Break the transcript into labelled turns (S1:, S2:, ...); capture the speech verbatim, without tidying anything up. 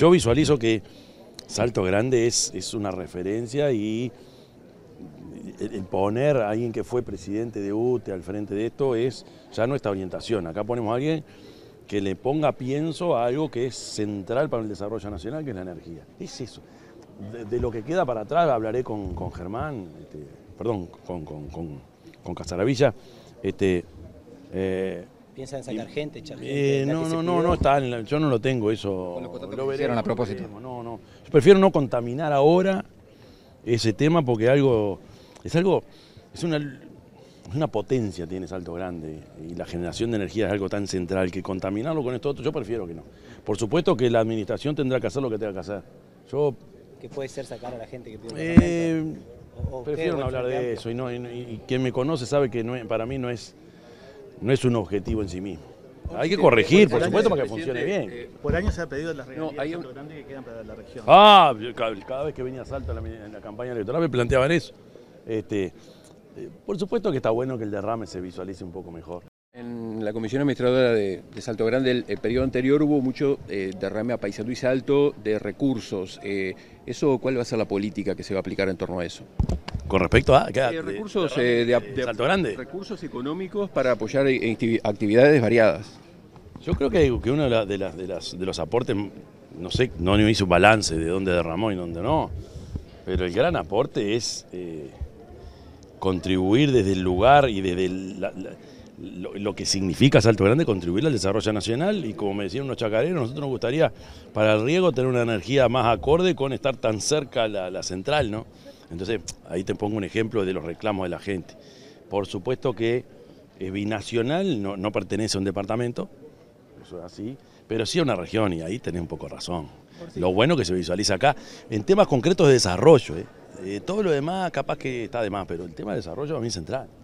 S1: Yo visualizo que Salto Grande es, es una referencia y el, el poner a alguien que fue presidente de U T E al frente de esto es ya nuestra orientación. Acá ponemos a alguien que le ponga pienso a algo que es central para el desarrollo nacional, que es la energía. Es eso. De, de lo que queda para atrás hablaré con, con Germán, este, perdón, con, con, con, con Casaravilla. Este, eh,
S2: ¿Piensan en sacar y, gente, echar
S1: gente? Eh, no, no, no, no está, en la, yo no lo tengo eso.
S3: Lo veremos a propósito.
S1: No, no. Yo prefiero no contaminar ahora ese tema porque algo, es algo, es una, una potencia tiene Salto Grande y la generación de energía es algo tan central que contaminarlo con esto otro, yo prefiero que no. Por supuesto que la administración tendrá que hacer lo que tenga que hacer. Yo,
S2: ¿Qué puede ser sacar a la gente que pide un
S1: eh, o, o Prefiero no hablar de eso y, no, y, y quien me conoce sabe que no es, para mí no es, no es un objetivo en sí mismo. Hay que corregir, por supuesto, para que funcione bien.
S4: Eh, por año se ha pedido las regalías
S3: no, hay un...
S4: grandes que quedan para la región.
S1: Ah, cada, cada vez que venía Salto en la, en la campaña electoral me planteaban eso. Este, eh, por supuesto que está bueno que el derrame se visualice un poco mejor.
S3: En la comisión administradora de, de Salto Grande, el, el periodo anterior hubo mucho eh, derrame a Paysandú y Salto de recursos. Eh, ¿Eso cuál va a ser la política que se va a aplicar en torno a eso?
S1: Con respecto a...
S3: Eh, recursos de, de, de, de
S1: Salto Grande.
S3: Recursos económicos para apoyar actividades variadas.
S1: Yo creo que, que uno de, la, de, las, de, las, de los aportes, no sé, no hice un balance de dónde derramó y dónde no, pero el gran aporte es eh, contribuir desde el lugar y desde el, la, la, lo, lo que significa Salto Grande, contribuir al desarrollo nacional y como me decían unos chacareros, nosotros nos gustaría para el riego tener una energía más acorde con estar tan cerca a la, la central, ¿no? Entonces, ahí te pongo un ejemplo de los reclamos de la gente. Por supuesto que es binacional, no, no pertenece a un departamento, eso es así, pero sí a una región y ahí tenés un poco razón. Lo bueno que se visualiza acá, en temas concretos de desarrollo, ¿eh? Eh, todo lo demás capaz que está de más, pero el tema de desarrollo a mí es central.